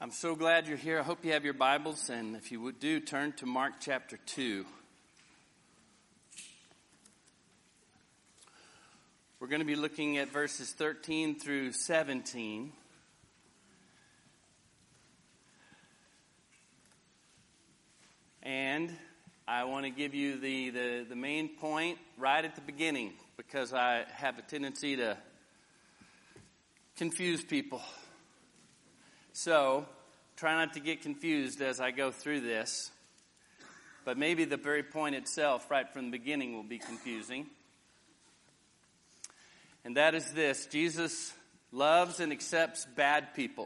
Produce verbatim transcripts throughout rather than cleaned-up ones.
I'm so glad you're here. I hope you have your Bibles, and if you would do, turn to Mark chapter two. We're going to be looking at verses thirteen through seventeen. And I want to give you the, the, the main point right at the beginning, because I have a tendency to confuse people. So, try not to get confused as I go through this. But maybe the very point itself, right from the beginning, will be confusing. And that is this: Jesus loves and accepts bad people.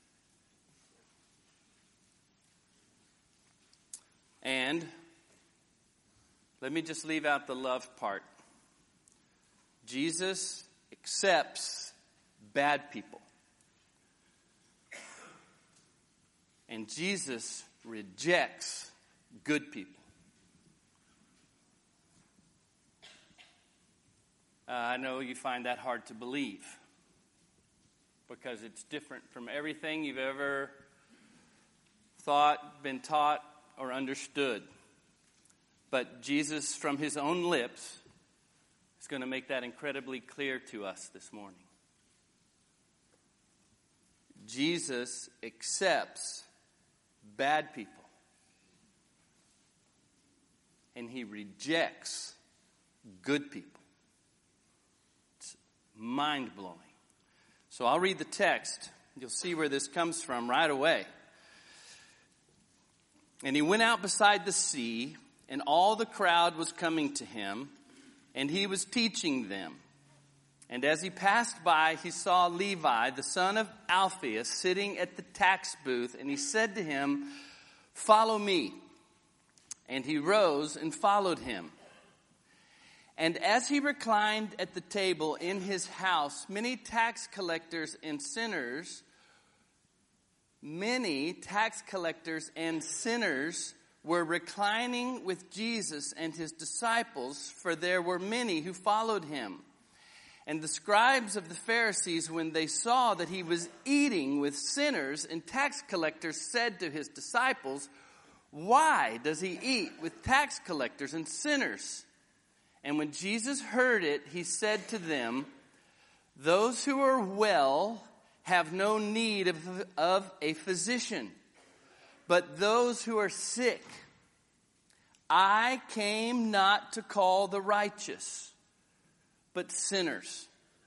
And let me just leave out the love part. Jesus accepts bad people. And Jesus rejects good people. Uh, I know you find that hard to believe, because it's different from everything you've ever thought, been taught, or understood. But Jesus, from his own lips, is going to make that incredibly clear to us this morning. Jesus accepts bad people, and he rejects good people. It's mind-blowing. So I'll read the text. You'll see where this comes from right away. And he went out beside the sea, and all the crowd was coming to him, and he was teaching them. And as he passed by, he saw Levi, the son of Alphaeus, sitting at the tax booth, and he said to him, "Follow me." And he rose and followed him. And as he reclined at the table in his house, many tax collectors and sinners, many tax collectors and sinners were reclining with Jesus and his disciples, for there were many who followed him. And the scribes of the Pharisees, when they saw that he was eating with sinners and tax collectors, said to his disciples, "Why does he eat with tax collectors and sinners?" And when Jesus heard it, he said to them, "Those who are well have no need of, of a physician, but those who are sick. I came not to call the righteous, but sinners."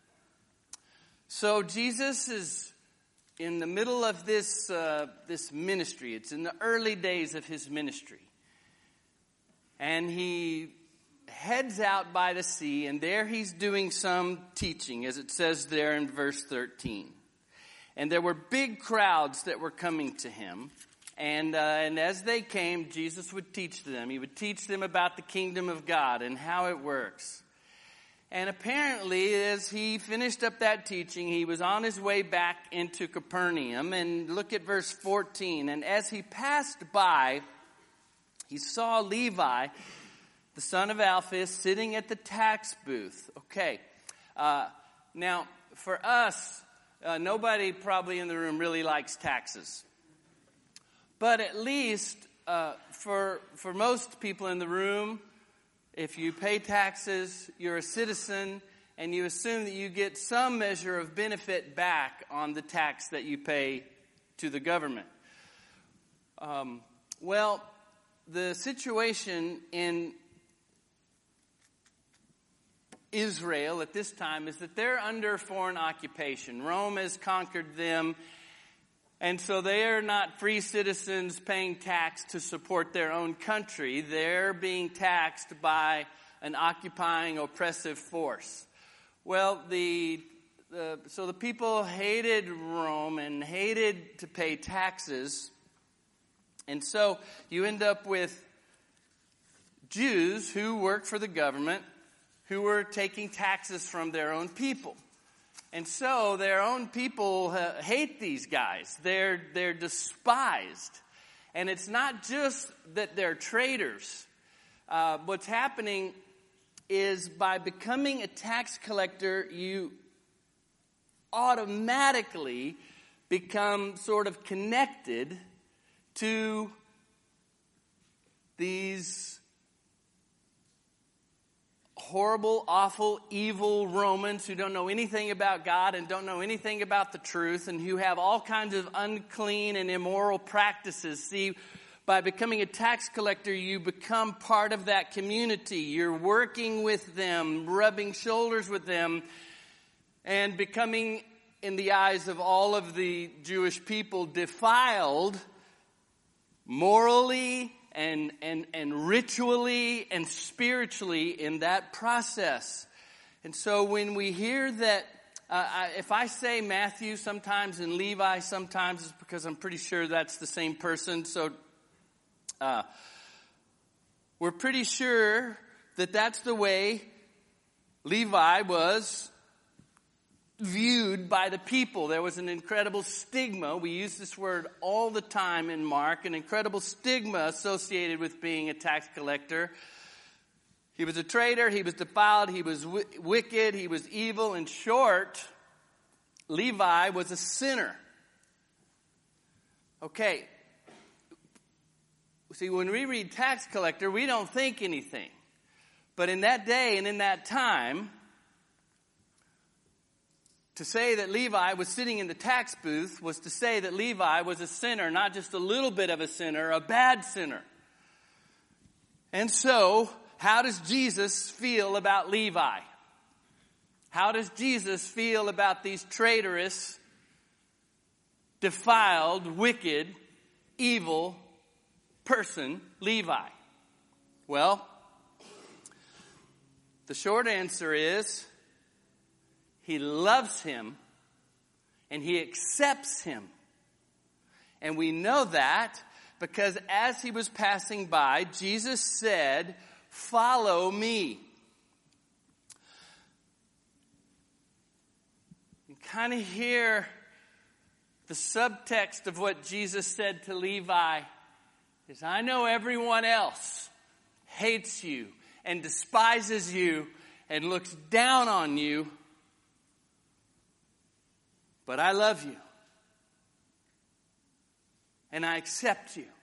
So Jesus is in the middle of this uh, this ministry. It's in the early days of his ministry. And he heads out by the sea, and there he's doing some teaching, as it says there in verse thirteen. And there were big crowds that were coming to him. And, uh, and as they came, Jesus would teach them. He would teach them about the kingdom of God and how it works. And apparently, as he finished up that teaching, he was on his way back into Capernaum. And look at verse fourteen. And as he passed by, he saw Levi, the son of Alphaeus, sitting at the tax booth. Okay. Uh, now, for us, uh, nobody probably in the room really likes taxes. But at least uh, for for most people in the room, if you pay taxes, you're a citizen, and you assume that you get some measure of benefit back on the tax that you pay to the government. Um, well, the situation in Israel at this time is that they're under foreign occupation. Rome has conquered them. And so they are not free citizens paying tax to support their own country. They're being taxed by an occupying, oppressive force. Well, the, the so the people hated Rome and hated to pay taxes. And so you end up with Jews who work for the government, who were taking taxes from their own people. And so their own people uh, hate these guys. They're, they're despised. And it's not just that they're traitors. Uh, what's happening is by becoming a tax collector, you automatically become sort of connected to these horrible, awful, evil Romans who don't know anything about God and don't know anything about the truth and who have all kinds of unclean and immoral practices. See, by becoming a tax collector, you become part of that community. You're working with them, rubbing shoulders with them, and becoming, in the eyes of all of the Jewish people, defiled morally and, and, and ritually and spiritually in that process. And so when we hear that, uh, I, if I say Matthew sometimes and Levi sometimes, it's because I'm pretty sure that's the same person. So uh, we're pretty sure that that's the way Levi was viewed by the people. There was an incredible stigma. We use this word all the time in Mark, an incredible stigma associated with being a tax collector. He was a traitor, he was defiled, he was w- wicked, he was evil. In short, Levi was a sinner. Okay. See, when we read tax collector, we don't think anything. But in that day and in that time, to say that Levi was sitting in the tax booth was to say that Levi was a sinner, not just a little bit of a sinner, a bad sinner. And so, how does Jesus feel about Levi? How does Jesus feel about these traitorous, defiled, wicked, evil person, Levi? Well, the short answer is, he loves him, and he accepts him. And we know that because as he was passing by, Jesus said, "Follow me." You kind of hear the subtext of what Jesus said to Levi is, I know everyone else hates you and despises you and looks down on you, but I love you, and I accept you.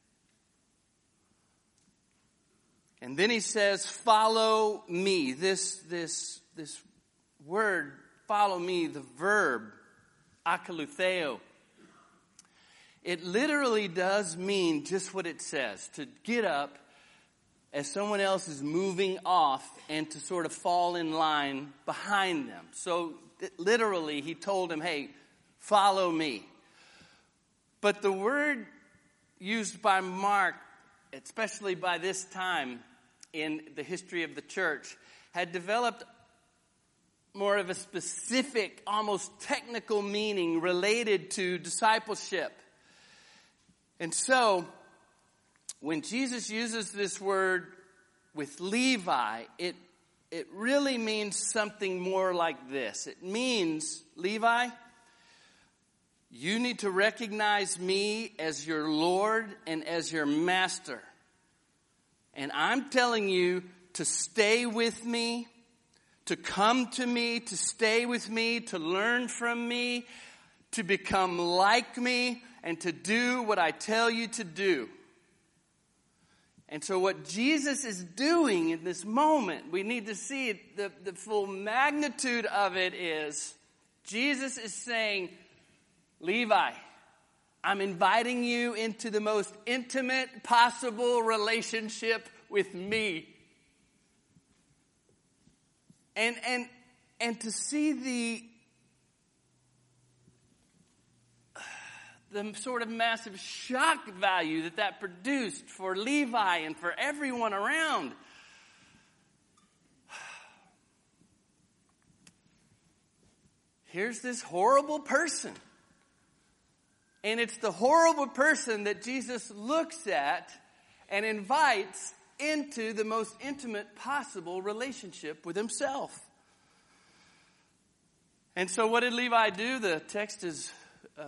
And then he says, follow me. This, this, this word, follow me, the verb, akalutheo, it literally does mean just what it says, to get up as someone else is moving off and to sort of fall in line behind them. So literally, he told him, hey, follow me. But the word used by Mark, especially by this time in the history of the church, had developed more of a specific, almost technical meaning related to discipleship. And so, when Jesus uses this word with Levi, it It really means something more like this. It means, Levi, you need to recognize me as your Lord and as your master. And I'm telling you to stay with me, to come to me, to stay with me, to learn from me, to become like me, and to do what I tell you to do. And so what Jesus is doing in this moment, we need to see it, the, the full magnitude of it is, Jesus is saying, Levi, I'm inviting you into the most intimate possible relationship with me. And, and, and to see the, the sort of massive shock value that that produced for Levi and for everyone around. Here's this horrible person. And it's the horrible person that Jesus looks at and invites into the most intimate possible relationship with himself. And so what did Levi do? The text is uh,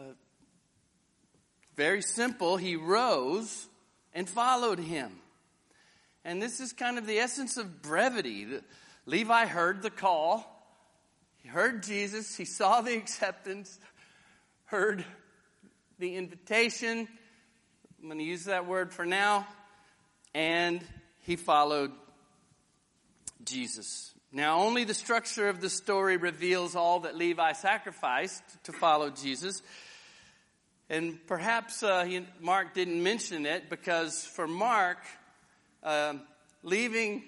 very simple. He rose and followed him. And this is kind of the essence of brevity. Levi heard the call. He heard Jesus. He saw the acceptance. heard the invitation. I'm going to use that word for now. And he followed Jesus. Now, only the structure of the story reveals all that Levi sacrificed to follow Jesus. And perhaps uh, he, Mark didn't mention it because for Mark, uh, leaving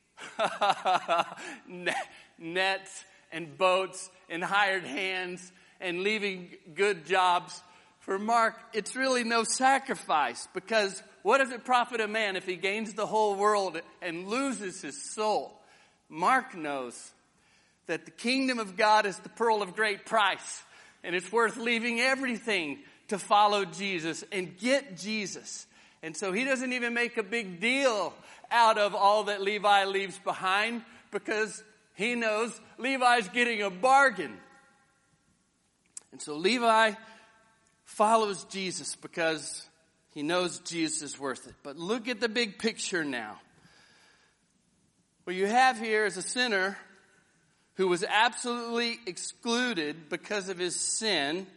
nets and boats and hired hands and leaving good jobs, for Mark, it's really no sacrifice, because what does it profit a man if he gains the whole world and loses his soul? Mark knows that the kingdom of God is the pearl of great price, and it's worth leaving everything to follow Jesus and get Jesus. And so he doesn't even make a big deal out of all that Levi leaves behind, because he knows Levi's getting a bargain. And so Levi follows Jesus because he knows Jesus is worth it. But look at the big picture now. What you have here is a sinner who was absolutely excluded because of his sin,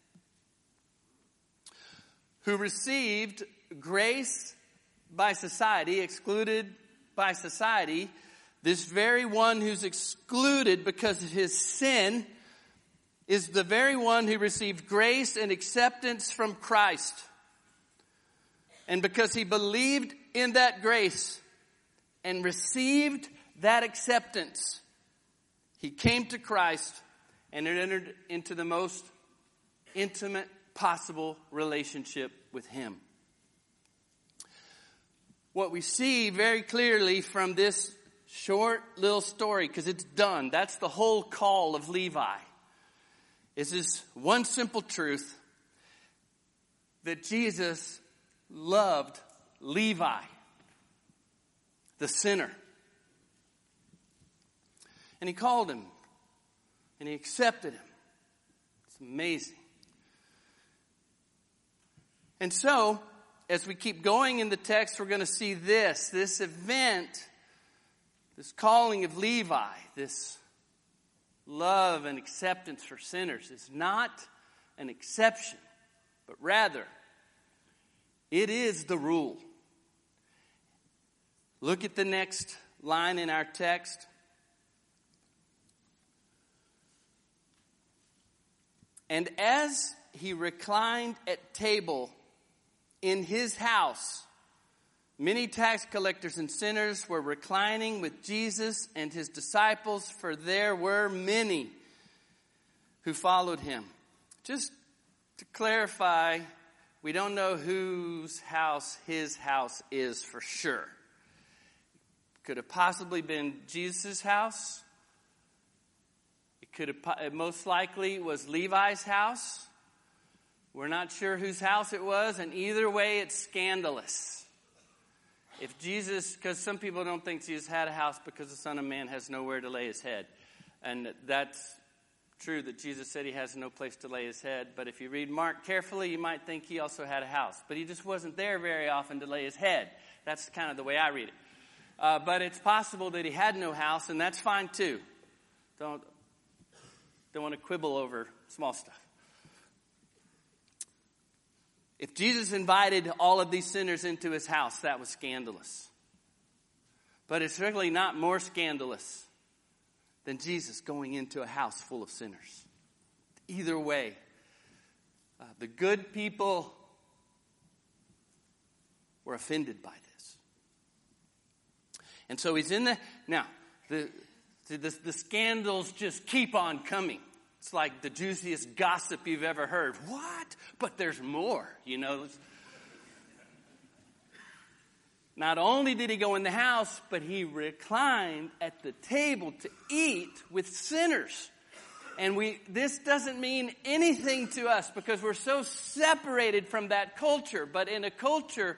who received grace by society, excluded by society. This very one who's excluded because of his sin is the very one who received grace and acceptance from Christ. And because he believed in that grace and received that acceptance, he came to Christ and entered into the most intimate possible relationship with him. What we see very clearly from this short little story, because it's done, that's the whole call of Levi, is this one simple truth: that Jesus loved Levi, the sinner. And he called him, and he accepted him. It's amazing. And so, as we keep going in the text, we're going to see this, this event, this calling of Levi, this love and acceptance for sinners is not an exception, but rather, it is the rule. Look at the next line in our text. And as he reclined at table in his house, many tax collectors and sinners were reclining with Jesus and his disciples, for there were many who followed him. Just to clarify, we don't know whose house his house is for sure. Could have possibly been Jesus' house. It could have, it most likely was Levi's house. We're not sure whose house it was, and either way, it's scandalous. If Jesus, because some people don't think Jesus had a house because the Son of Man has nowhere to lay his head. And that's true that Jesus said he has no place to lay his head. But if you read Mark carefully, you might think he also had a house. But he just wasn't there very often to lay his head. That's kind of the way I read it. Uh, but it's possible that he had no house, and that's fine too. Don't, don't want to quibble over small stuff. If Jesus invited all of these sinners into his house, that was scandalous. But it's really not more scandalous than Jesus going into a house full of sinners. Either way, uh, the good people were offended by this. And so he's in the, now, the, the, the scandals just keep on coming. It's like the juiciest gossip you've ever heard. What? But there's more, you know. Not only did he go in the house, but he reclined at the table to eat with sinners. And we this doesn't mean anything to us because we're so separated from that culture. But in a culture,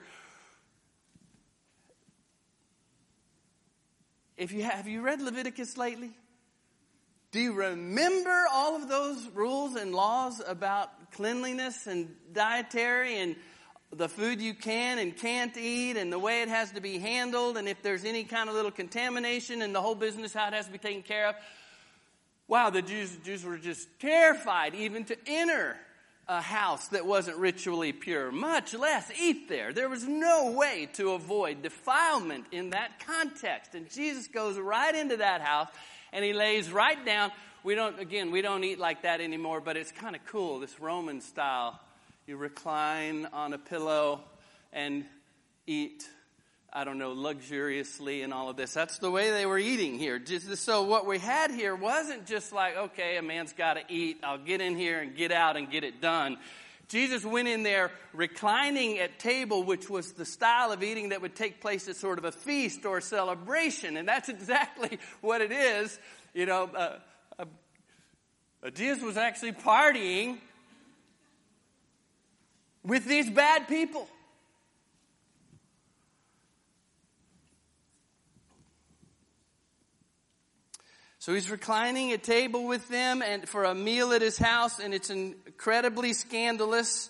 if you have, have you read Leviticus lately? Do you remember all of those rules and laws about cleanliness and dietary and the food you can and can't eat and the way it has to be handled and if there's any kind of little contamination and the whole business, how it has to be taken care of? Wow, the Jews, Jews were just terrified even to enter a house that wasn't ritually pure, much less eat there. There was no way to avoid defilement in that context. And Jesus goes right into that house and he lays right down. We don't, again, we don't eat like that anymore, but it's kind of cool, this Roman style. You recline on a pillow and eat, I don't know, luxuriously and all of this. That's the way they were eating here. Just, so what we had here wasn't just like, okay, a man's got to eat. I'll get in here and get out and get it done. Jesus went in there reclining at table, which was the style of eating that would take place at sort of a feast or a celebration. And that's exactly what it is. You know, uh, uh, Jesus was actually partying with these bad people. So he's reclining at table with them and for a meal at his house, and it's incredibly scandalous.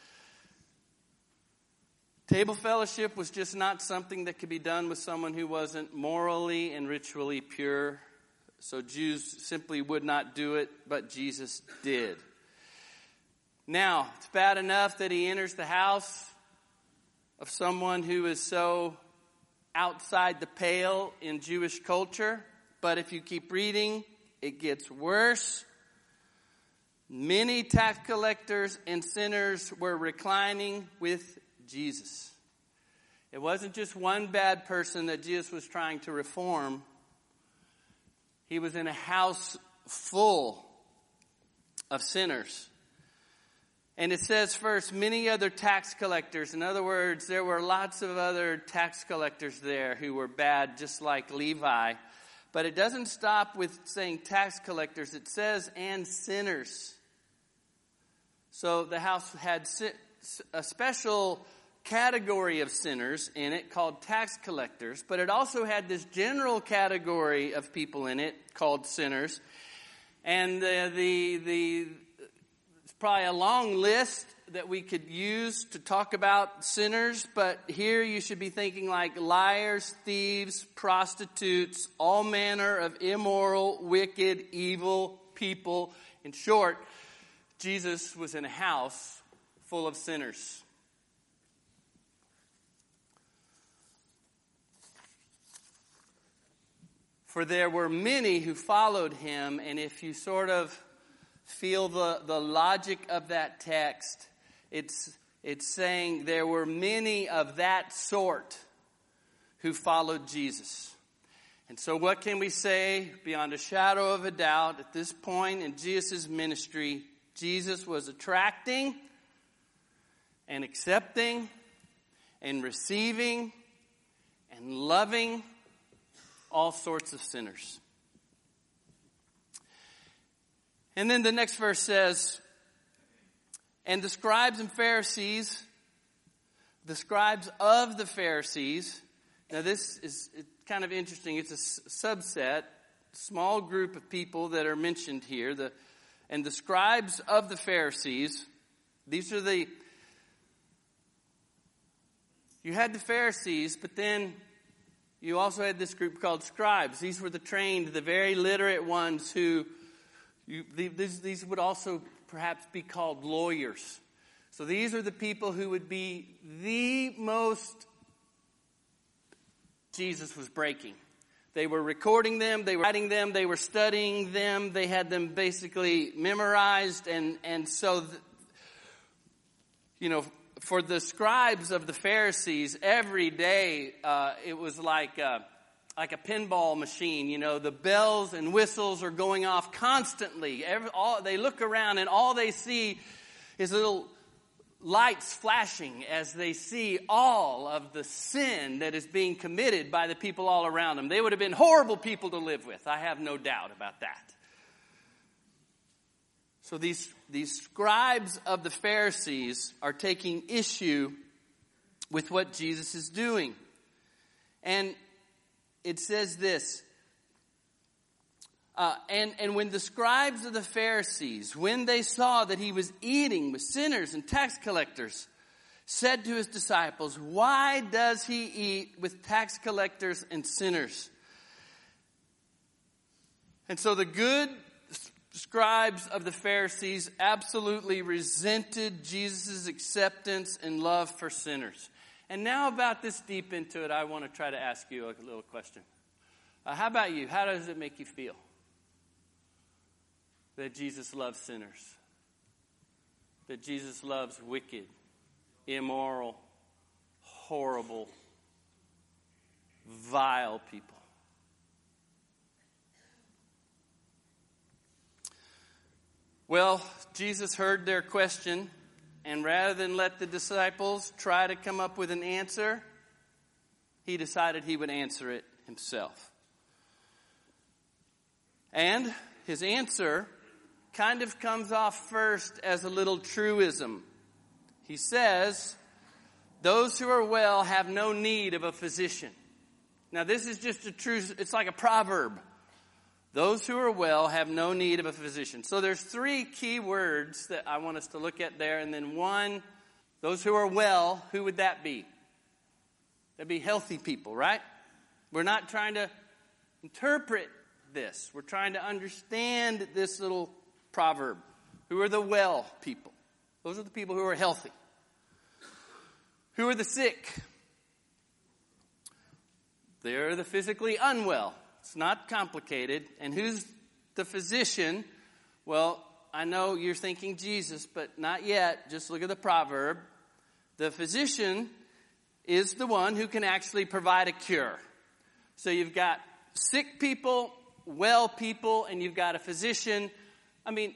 Table fellowship was just not something that could be done with someone who wasn't morally and ritually pure. So Jews simply would not do it, but Jesus did. Now, it's bad enough that he enters the house of someone who is so outside the pale in Jewish culture. But if you keep reading, it gets worse. Many tax collectors and sinners were reclining with Jesus. It wasn't just one bad person that Jesus was trying to reform. He was in a house full of sinners. And it says first, many other tax collectors. In other words, there were lots of other tax collectors there who were bad, just like Levi. But it doesn't stop with saying tax collectors. It says, and sinners. So the house had a special category of sinners in it called tax collectors. But it also had this general category of people in it called sinners. And uh, the the it's probably a long list that we could use to talk about sinners, but here you should be thinking like liars, thieves, prostitutes, all manner of immoral, wicked, evil people. In short, Jesus was in a house full of sinners. For there were many who followed him, and if you sort of feel the, the logic of that text, It's it's saying there were many of that sort who followed Jesus. And so what can we say beyond a shadow of a doubt at this point in Jesus' ministry? Jesus was attracting and accepting and receiving and loving all sorts of sinners. And then the next verse says, and the scribes and Pharisees, the scribes of the Pharisees. Now this is kind of interesting. It's a subset, small group of people that are mentioned here. The, and the scribes of the Pharisees, these are the, you had the Pharisees, but then you also had this group called scribes. These were the trained, the very literate ones who, you, these, these would also perhaps be called lawyers. So these are the people who would be the most Jesus was breaking. They were recording them, they were writing them, they were studying them, they had them basically memorized, and, and so, the, you know, for the scribes of the Pharisees, every day uh, it was like a, like a pinball machine. You know, the bells and whistles are going off constantly. Every, all, they look around and all they see is little lights flashing as they see all of the sin that is being committed by the people all around them. They would have been horrible people to live with. I have no doubt about that. So these, these scribes of the Pharisees are taking issue with what Jesus is doing. And it says this, uh, and, and when the scribes of the Pharisees, when they saw that he was eating with sinners and tax collectors, said to his disciples, why does he eat with tax collectors and sinners? And so the good scribes of the Pharisees absolutely resented Jesus' acceptance and love for sinners. And now about this deep into it, I want to try to ask you a little question. Uh, how about you? How does it make you feel that Jesus loves sinners? That Jesus loves wicked, immoral, horrible, vile people? Well, Jesus heard their question, and rather than let the disciples try to come up with an answer, he decided he would answer it himself. And his answer kind of comes off first as a little truism. He says, those who are well have no need of a physician. Now this is just a true, it's like a proverb. Those who are well have no need of a physician. So there's three key words that I want us to look at there. And then one, those who are well, who would that be? That'd be healthy people, right? We're not trying to interpret this. We're trying to understand this little proverb. Who are the well people? Those are the people who are healthy. Who are the sick? They're the physically unwell. It's not complicated. And who's the physician? Well, I know you're thinking Jesus, but not yet. Just look at the proverb. The physician is the one who can actually provide a cure. So you've got sick people, well people, and you've got a physician. I mean,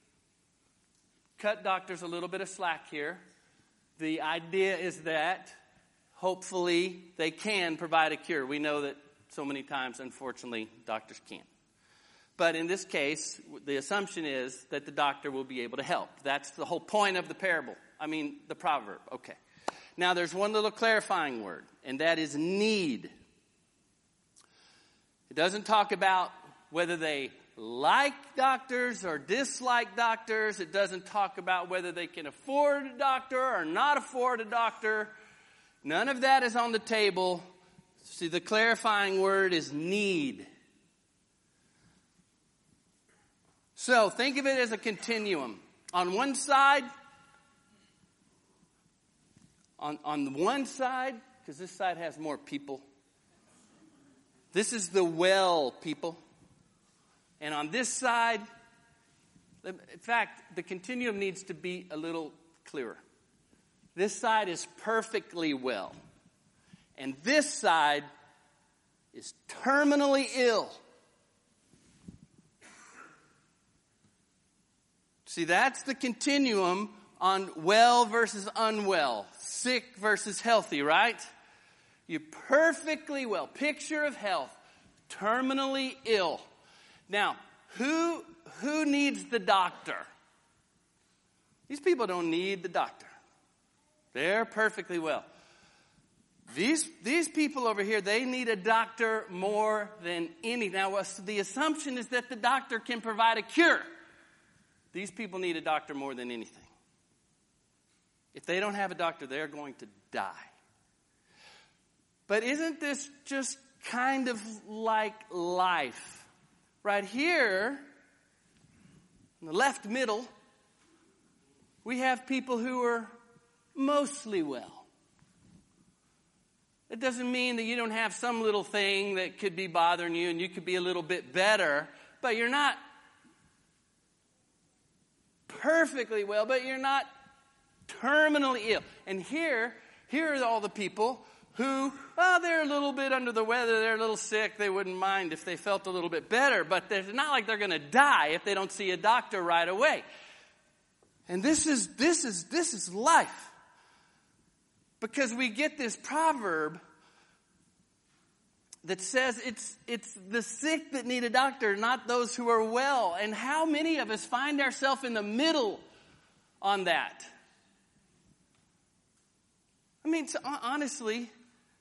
cut doctors a little bit of slack here. The idea is that hopefully they can provide a cure. We know that so many times, unfortunately, doctors can't. But in this case, the assumption is that the doctor will be able to help. That's the whole point of the parable. I mean, the proverb. Okay. Now, there's one little clarifying word, and that is need. It doesn't talk about whether they like doctors or dislike doctors. It doesn't talk about whether they can afford a doctor or not afford a doctor. None of that is on the table. See, the clarifying word is need. So think of it as a continuum. On one side, on, on the one side, because this side has more people, this is the well people. And on this side, in fact, the continuum needs to be a little clearer. This side is perfectly well. And this side is terminally ill. See, that's the continuum on well versus unwell, sick versus healthy, right? You're perfectly well. Picture of health, terminally ill. Now, who, who needs the doctor? These people don't need the doctor. They're perfectly well. These, these people over here, they need a doctor more than any. Now, the assumption is that the doctor can provide a cure. These people need a doctor more than anything. If they don't have a doctor, they're going to die. But isn't this just kind of like life? Right here, in the left middle, we have people who are mostly well. It doesn't mean that you don't have some little thing that could be bothering you and you could be a little bit better, but you're not perfectly well, but you're not terminally ill. And here, here are all the people who, well, they're a little bit under the weather, they're a little sick, they wouldn't mind if they felt a little bit better, but it's not like they're going to die if they don't see a doctor right away. And this is, this is, this is life. Because we get this proverb that says it's, it's the sick that need a doctor, not those who are well. And how many of us find ourselves in the middle on that? I mean, so honestly,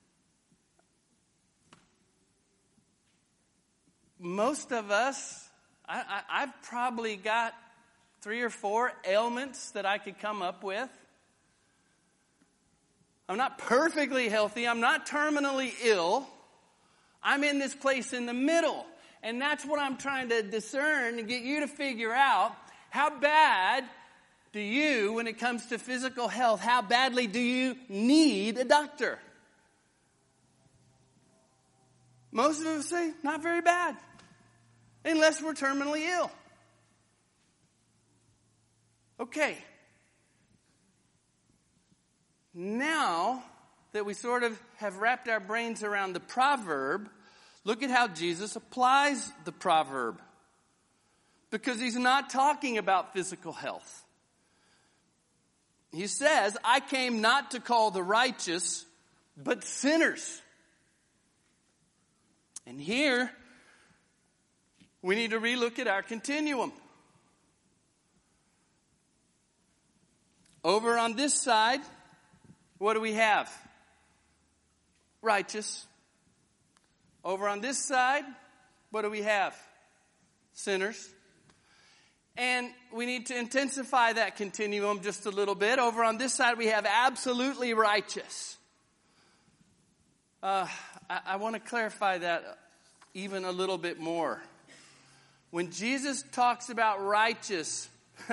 most of us, I, I, I've probably got three or four ailments that I could come up with. I'm not perfectly healthy. I'm not terminally ill. I'm in this place in the middle. And that's what I'm trying to discern and get you to figure out. How bad do you, when it comes to physical health, how badly do you need a doctor? Most of us say, not very bad. Unless we're terminally ill. Okay. Now that we sort of have wrapped our brains around the proverb, look at how Jesus applies the proverb. Because he's not talking about physical health. He says, I came not to call the righteous, but sinners. And here, we need to relook at our continuum. Over on this side, what do we have? Righteous. Over on this side, what do we have? Sinners. And we need to intensify that continuum just a little bit. Over on this side, we have absolutely righteous. Uh, I, I want to clarify that even a little bit more. When Jesus talks about righteous,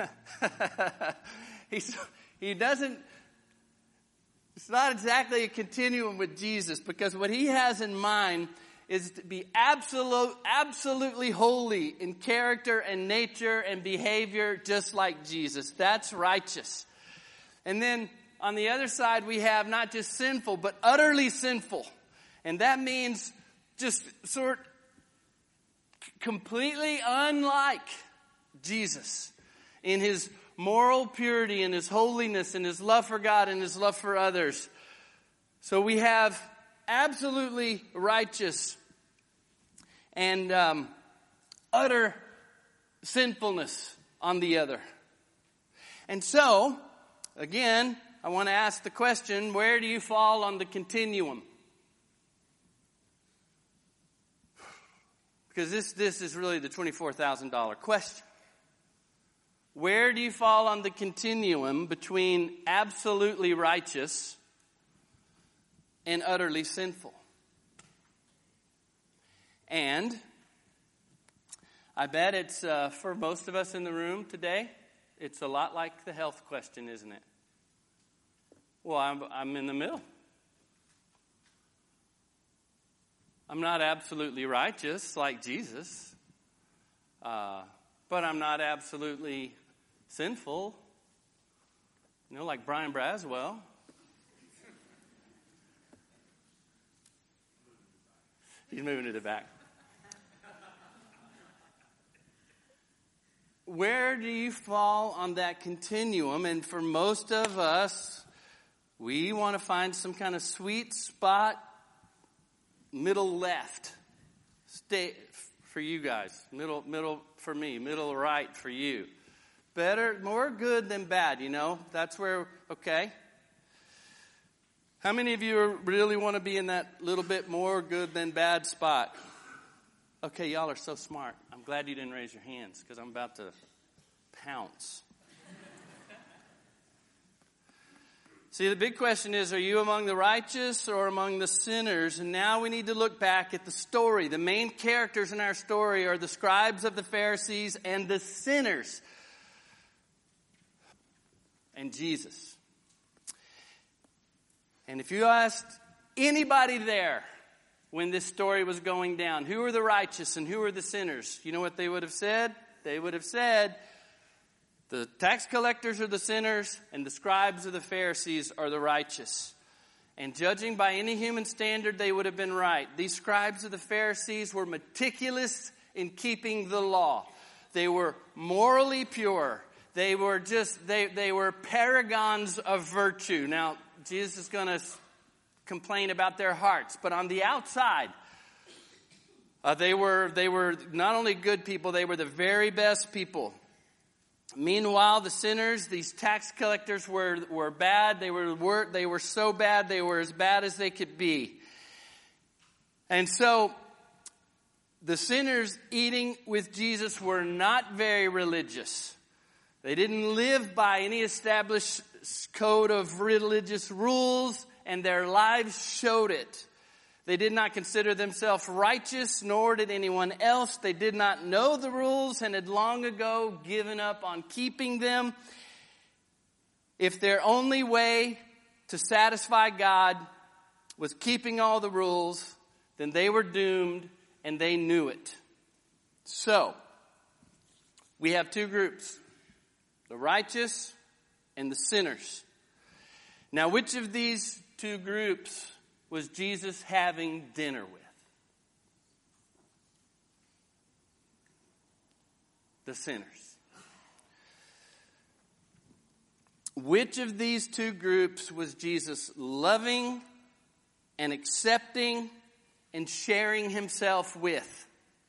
he's, he doesn't, it's not exactly a continuum with Jesus, because what he has in mind is to be absolute, absolutely holy in character and nature and behavior, just like Jesus. That's righteous. And then on the other side, we have not just sinful, but utterly sinful. And that means just sort of completely unlike Jesus in his moral purity and his holiness and his love for God and his love for others. So we have absolutely righteous and um, utter sinfulness on the other. And so, again, I want to ask the question, where do you fall on the continuum? Because this, this is really the twenty-four thousand dollars question. Where do you fall on the continuum between absolutely righteous and utterly sinful? And I bet it's, uh, for most of us in the room today, it's a lot like the health question, isn't it? Well, I'm, I'm in the middle. I'm not absolutely righteous like Jesus, uh, but I'm not absolutely sinful, you know, like Brian Braswell. He's moving to the back. Where do you fall on that continuum? And for most of us, we want to find some kind of sweet spot, middle left. Stay for you guys. Middle, middle for me. Middle right for you. Better, more good than bad, you know. That's where, okay. How many of you really want to be in that little bit more good than bad spot? Okay, y'all are so smart. I'm glad you didn't raise your hands, because I'm about to pounce. See, the big question is, are you among the righteous or among the sinners? And now we need to look back at the story. The main characters in our story are the scribes of the Pharisees and the sinners. And Jesus. And if you asked anybody there when this story was going down, who are the righteous and who are the sinners? You know what they would have said? They would have said, the tax collectors are the sinners and the scribes of the Pharisees are the righteous. And judging by any human standard, they would have been right. These scribes of the Pharisees were meticulous in keeping the law. They were morally pure. They were just, they, they were paragons of virtue. Now, Jesus is going to complain about their hearts, but on the outside, uh, they were they were not only good people, they were the very best people. Meanwhile, the sinners, these tax collectors, were were bad. They were, were they were so bad, they were as bad as they could be. And so, the sinners eating with Jesus were not very religious. They didn't live by any established code of religious rules, and their lives showed it. They did not consider themselves righteous, nor did anyone else. They did not know the rules and had long ago given up on keeping them. If their only way to satisfy God was keeping all the rules, then they were doomed and they knew it. So, we have two groups, the righteous and the sinners. Now, which of these two groups was Jesus having dinner with? The sinners. Which of these two groups was Jesus loving and accepting and sharing himself with?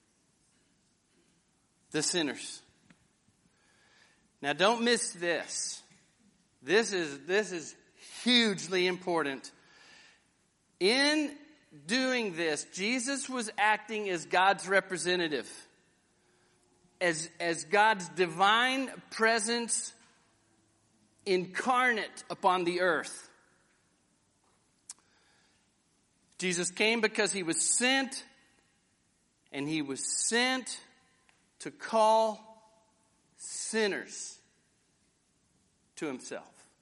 The sinners. Now don't miss this. This is, this is hugely important. In doing this, Jesus was acting as God's representative, as, as God's divine presence incarnate upon the earth. Jesus came because he was sent, and he was sent to call sinners to himself.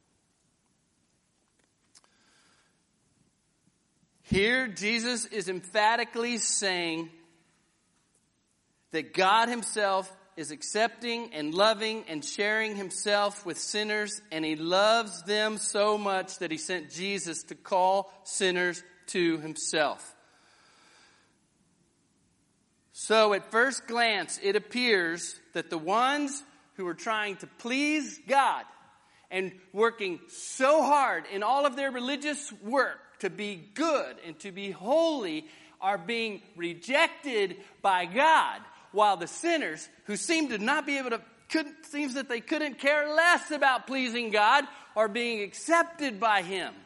Here, Jesus is emphatically saying that God himself is accepting and loving and sharing himself with sinners, and he loves them so much that he sent Jesus to call sinners to himself. So at first glance, it appears that the ones who are trying to please God and working so hard in all of their religious work to be good and to be holy are being rejected by God, while the sinners who seem to not be able to, couldn't, seems that they couldn't care less about pleasing God, are being accepted by him.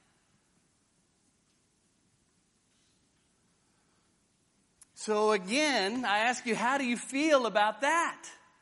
So again, I ask you, how do you feel about that?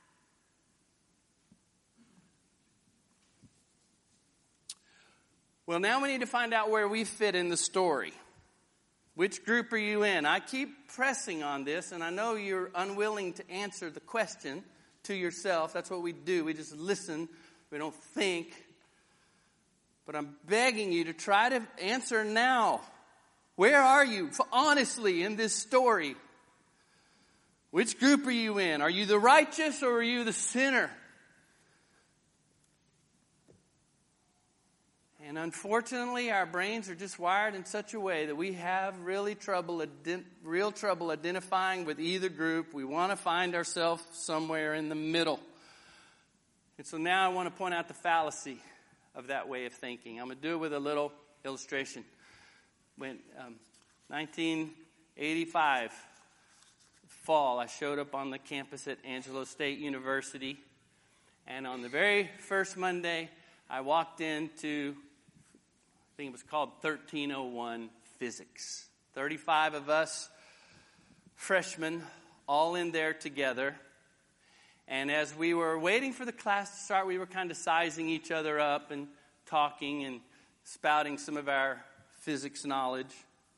Well, now we need to find out where we fit in the story. Which group are you in? I keep pressing on this, and I know you're unwilling to answer the question to yourself. That's what we do. We just listen. We don't think. But I'm begging you to try to answer now. Where are you, honestly, in this story? Which group are you in? Are you the righteous or are you the sinner? And unfortunately, our brains are just wired in such a way that we have really trouble, real trouble identifying with either group. We want to find ourselves somewhere in the middle. And so now I want to point out the fallacy of that way of thinking. I'm going to do it with a little illustration. When um, nineteen eighty-five, fall, I showed up on the campus at Angelo State University. And on the very first Monday, I walked into, I think it was called thirteen oh one Physics. thirty-five of us freshmen all in there together. And as we were waiting for the class to start, we were kind of sizing each other up and talking and spouting some of our physics knowledge.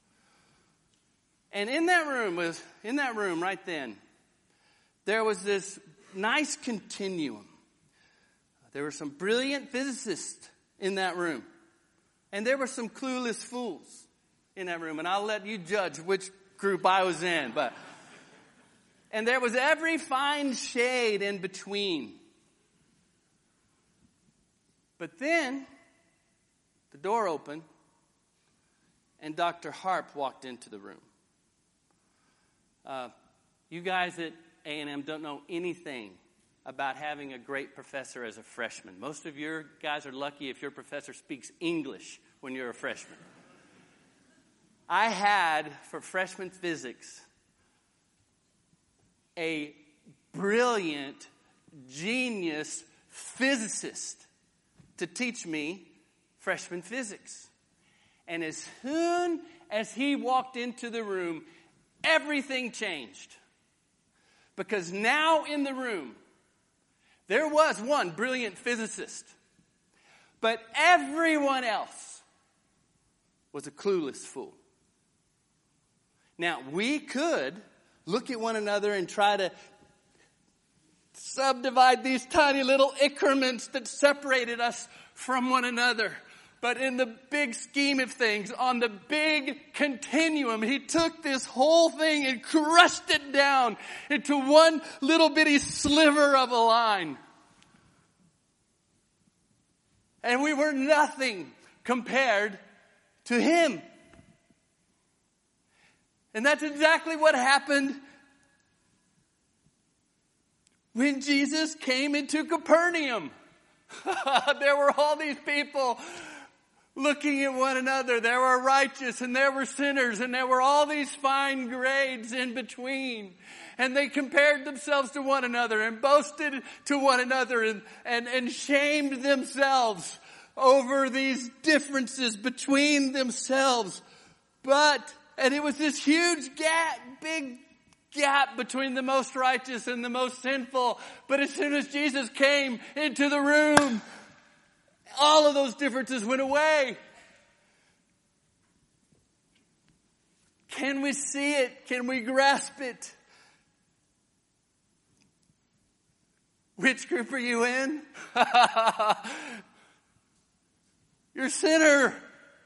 And in that room was in that room right then, there was this nice continuum. There were some brilliant physicists in that room. And there were some clueless fools in that room. And I'll let you judge which group I was in. But and there was every fine shade in between. But then the door opened and Doctor Harp walked into the room. Uh, you guys at A and M don't know anything about having a great professor as a freshman. Most of your guys are lucky if your professor speaks English when you're a freshman. I had, for freshman physics, a brilliant, genius physicist to teach me freshman physics. And as soon as he walked into the room, everything changed. Because now in the room, there was one brilliant physicist, but everyone else was a clueless fool. Now, we could look at one another and try to subdivide these tiny little increments that separated us from one another. But in the big scheme of things, on the big continuum, he took this whole thing and crushed it down into one little bitty sliver of a line. And we were nothing compared to him. And that's exactly what happened when Jesus came into Capernaum. There were all these people looking at one another. There were righteous and there were sinners, and there were all these fine grades in between. And they compared themselves to one another and boasted to one another and, and, and shamed themselves over these differences between themselves. But, and it was this huge gap, big gap between the most righteous and the most sinful. But as soon as Jesus came into the room, all of those differences went away. Can we see it? Can we grasp it? Which group are you in? You're a sinner.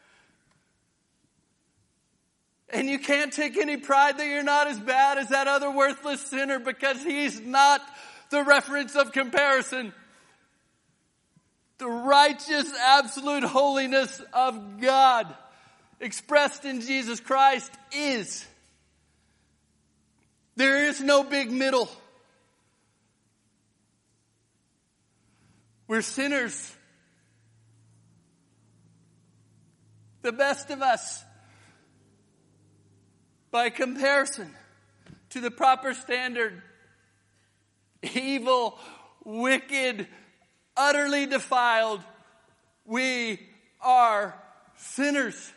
And you can't take any pride that you're not as bad as that other worthless sinner, because he's not the reference of comparison. The righteous, absolute holiness of God expressed in Jesus Christ is. There is no big middle. We're sinners. The best of us, by comparison to the proper standard, evil, wicked, utterly defiled, we are sinners.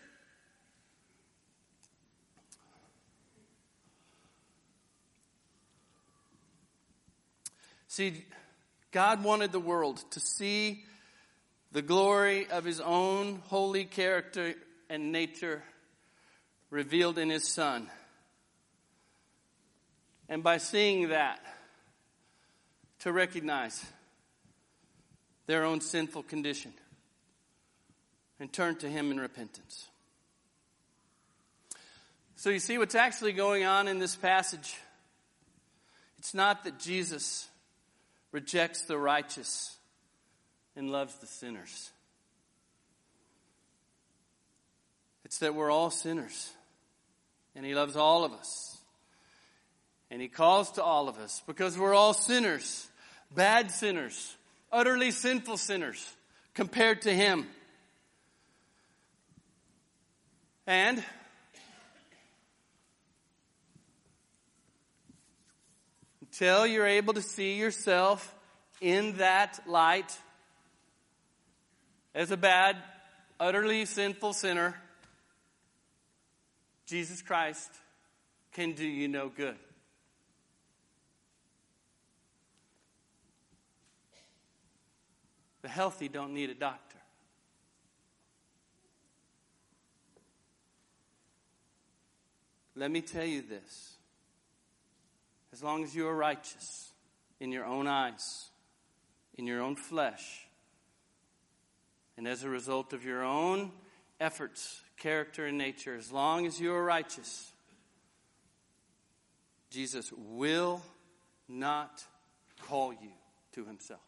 See, God wanted the world to see the glory of his own holy character and nature revealed in his Son. And by seeing that, to recognize their own sinful condition and turn to him in repentance. So you see what's actually going on in this passage. It's not that Jesus rejects the righteous and loves the sinners. It's that we're all sinners, and he loves all of us. And he calls to all of us because we're all sinners, bad sinners, utterly sinful sinners compared to him. And until you're able to see yourself in that light as a bad, utterly sinful sinner, Jesus Christ can do you no good. The healthy don't need a doctor. Let me tell you this. As long as you are righteous in your own eyes, in your own flesh, and as a result of your own efforts, character, and nature, as long as you are righteous, Jesus will not call you to himself.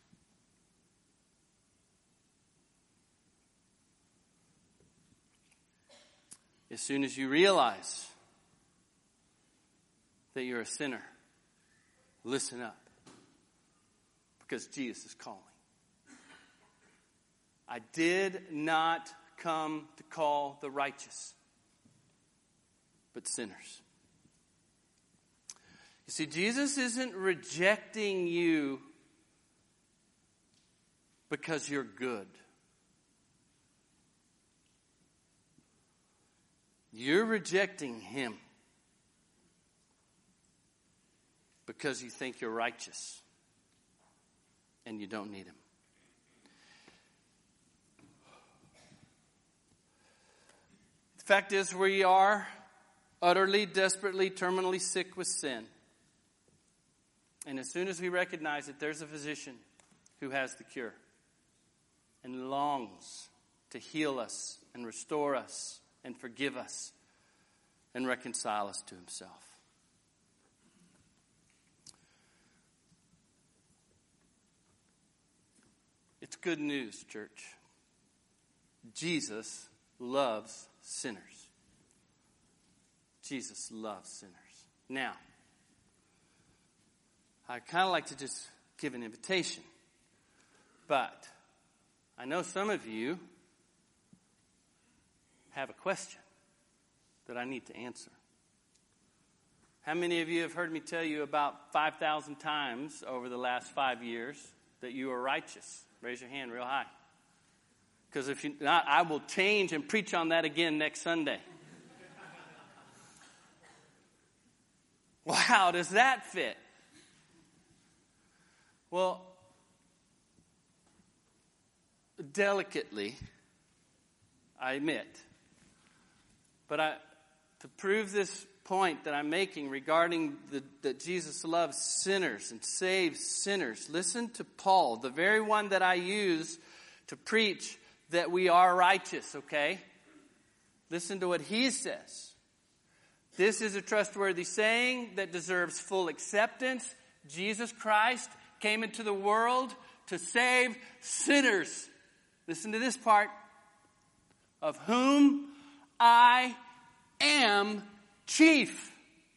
As soon as you realize that you're a sinner, listen up, because Jesus is calling. I did not come to call the righteous, but sinners. You see, Jesus isn't rejecting you because you're good. You're rejecting him because you think you're righteous and you don't need him. The fact is, we are utterly, desperately, terminally sick with sin. And as soon as we recognize it, there's a physician who has the cure and longs to heal us and restore us and forgive us and reconcile us to himself. It's good news, church. Jesus loves sinners. Jesus loves sinners. Now, I'd kind of like to just give an invitation. But I know some of you have a question that I need to answer. How many of you have heard me tell you about five thousand times over the last five years that you are righteous? Raise your hand real high. Because if you're not, I will change and preach on that again next Sunday. Well, how does that fit? Well, delicately, I admit. But I, to prove this point that I'm making regarding the, that Jesus loves sinners and saves sinners, listen to Paul, the very one that I use to preach that we are righteous, okay? Listen to what he says. This is a trustworthy saying that deserves full acceptance. Jesus Christ came into the world to save sinners. Listen to this part. Of whom I am chief.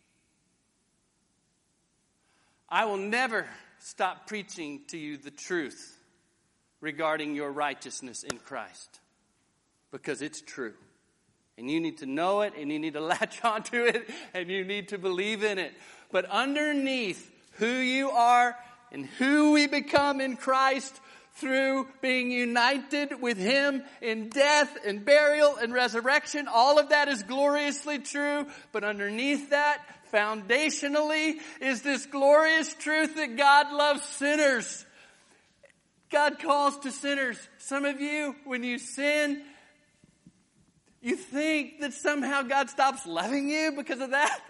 I will never stop preaching to you the truth regarding your righteousness in Christ, because it's true. And you need to know it, and you need to latch onto it, and you need to believe in it. But underneath who you are and who we become in Christ through being united with Him in death and burial and resurrection, all of that is gloriously true. But underneath that, foundationally, is this glorious truth that God loves sinners. God calls to sinners. Some of you, when you sin, you think that somehow God stops loving you because of that.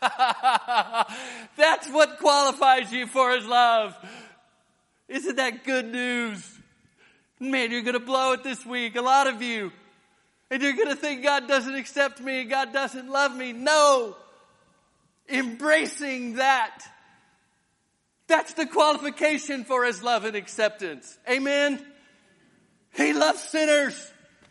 That's what qualifies you for His love. Isn't that good news? Man, you're going to blow it this week, a lot of you. And you're going to think God doesn't accept me, God doesn't love me. No. Embracing that. That's the qualification for His love and acceptance. Amen? He loves sinners.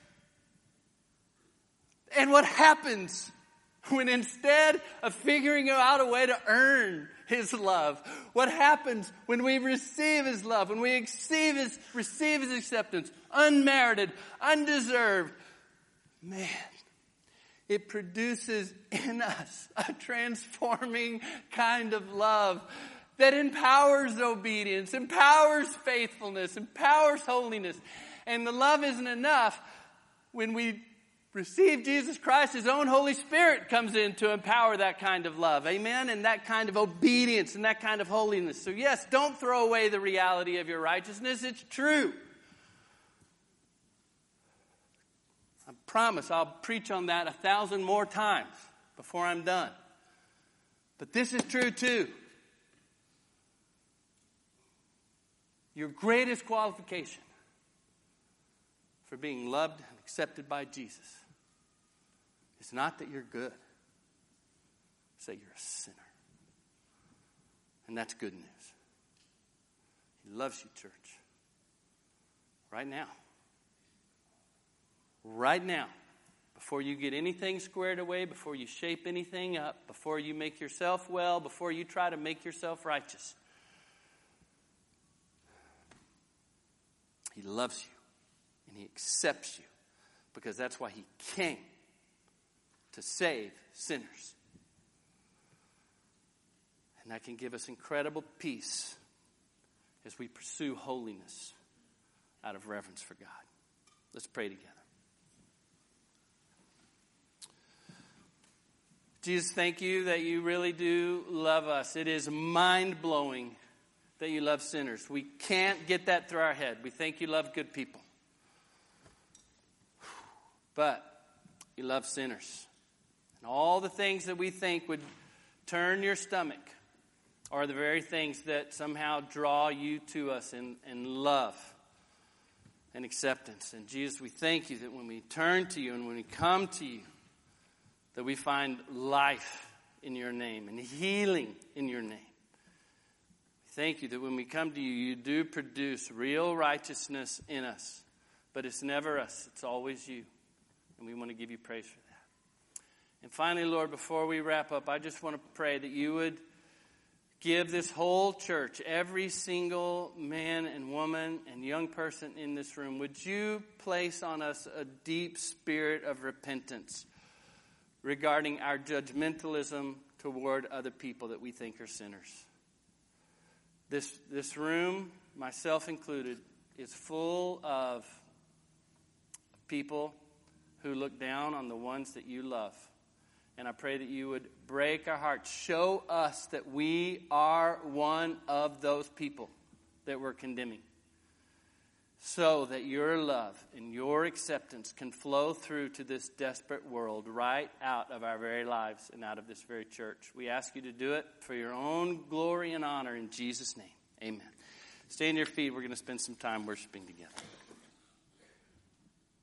And what happens when instead of figuring out a way to earn His love, what happens when we receive His love, when we receive His, receive His acceptance, unmerited, undeserved, man, it produces in us a transforming kind of love that empowers obedience, empowers faithfulness, empowers holiness. And the love isn't enough. When we receive Jesus Christ, His own Holy Spirit comes in to empower that kind of love. Amen? And that kind of obedience and that kind of holiness. So yes, don't throw away the reality of your righteousness. It's true. I promise I'll preach on that a thousand more times before I'm done. But this is true too. Your greatest qualification for being loved and accepted by Jesus is not that you're good. It's that you're a sinner. And that's good news. He loves you, church. Right now. Right now. Before you get anything squared away, before you shape anything up, before you make yourself well, before you try to make yourself righteous. He loves you. And He accepts you. Because that's why He came. To save sinners. And that can give us incredible peace as we pursue holiness out of reverence for God. Let's pray together. Jesus, thank you that you really do love us. It is mind-blowing that you love sinners. We can't get that through our head. We think you love good people. But you love sinners. All the things that we think would turn your stomach are the very things that somehow draw you to us in, in love and acceptance. And Jesus, we thank you that when we turn to you and when we come to you, that we find life in your name and healing in your name. Thank you that when we come to you, you do produce real righteousness in us. But it's never us, it's always you. And we want to give you praise for that. And finally, Lord, before we wrap up, I just want to pray that you would give this whole church, every single man and woman and young person in this room, would you place on us a deep spirit of repentance regarding our judgmentalism toward other people that we think are sinners. This, this room, myself included, is full of people who look down on the ones that you love. And I pray that you would break our hearts. Show us that we are one of those people that we're condemning. So that your love and your acceptance can flow through to this desperate world right out of our very lives and out of this very church. We ask you to do it for your own glory and honor in Jesus' name. Amen. Stay on your feet. We're going to spend some time worshiping together.